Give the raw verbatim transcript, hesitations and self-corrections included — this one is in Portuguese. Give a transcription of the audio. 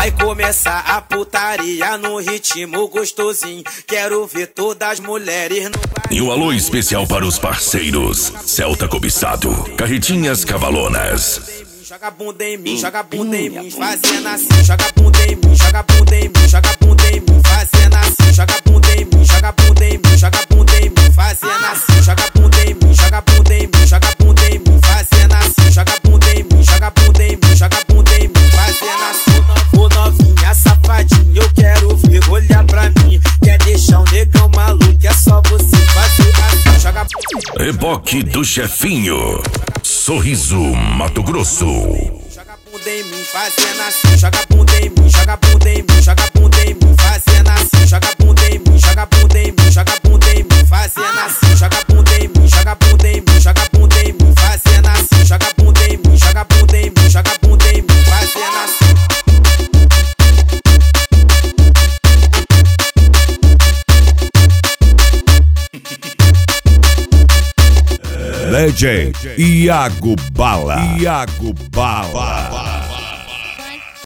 Vai começar a putaria no ritmo gostosinho. Quero ver todas as mulheres no baile. E um alô especial para os parceiros Celta Cobiçado, Carretinhas Cavalonas. Joga bunda em mim, joga bunda em mim, fazendo assim. Joga bunda em mim, joga bunda em mim, joga bunda em mim, fazendo assim. Joga bunda em mim, joga bunda em mim, joga bunda em mim, fazendo assim. Joga bunda em mim, joga bunda em mim, joga bunda em mim, fazendo assim. Joga bunda em mim, joga bunda em mim, joga bunda em mim, fazendo assim. Ô novinha safadinha, eu quero ver, olhar pra mim. Quer deixar um negão maluco, é só você fazer assim. Joga Reboque do Chefinho, Sorriso, Mato Grosso. Joga bunda em mim, fazendo assim. Joga bunda em mim, joga bunda em mim, joga bunda em mim, fazendo assim. Joga bunda em mim, joga bunda em mim, joga bunda em mim, fazendo assim. Joga bunda em mim, joga bunda em mim, joga bunda em mim, fazendo assim. Joga bunda em mim, joga bunda em mim, joga bunda em mim, fazendo assim. D J Iago Bala. Iago Bala.